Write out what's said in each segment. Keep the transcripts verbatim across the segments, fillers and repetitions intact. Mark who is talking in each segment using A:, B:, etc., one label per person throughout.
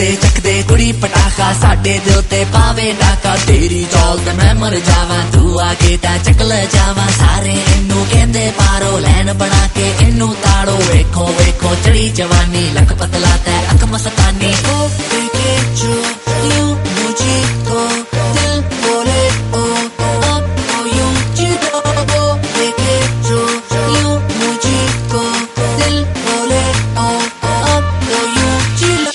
A: चकदे चकदे कुड़ी पटाखा साडे दिल ते पावे डाका तेरी चौल ते मैं मर जावा तू आके ता चकल जावा सारे इनू कहंदे पारो लैन बना के इनू ताड़ो वेखो वेखो चढ़ी जवानी लख पतला ते अख मस्तानी ओ देखे जो यूं मुझको दिल बोले ओ अब तो यूं जिलो ओ देखे जो यूं मुझको दिल बोले ओ अब तो यूं जिलो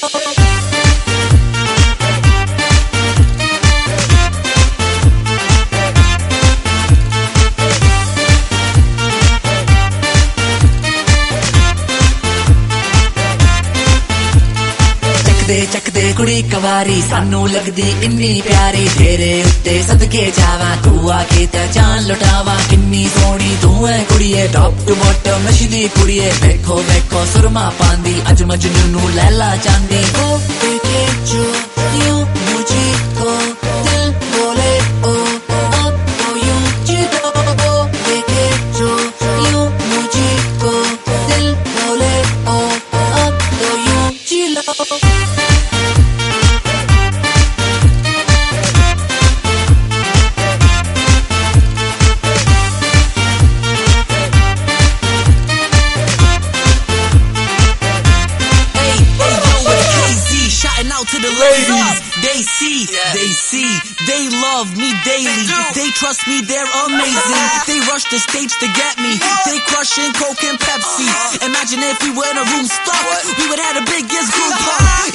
A: चकदे चकदे कुड़ी कवारी सानू लगदी इन्नी प्यारी तेरे उत्ते सदके जावा तू आके ते जान लुटावा किन्नी सोहनी तू है कुड़िए टॉप टू बॉटम नशदी कुड़िए देखो देखो सुरमा पांदी अज मजनू नू लैला चांदी ओ देखे जो यूं मुझको दिल बोले ओ अब तो यूं जिलो ओ देखे जो यूं मुझको दिल बोले ओ अब तो यूं जिलो
B: to the ladies, they see, yeah. they see, they love me daily, they, they trust me, they're amazing, they rush the stage to get me, they crushing Coke and Pepsi, imagine if we were in a room stuck, we would have the biggest group hug,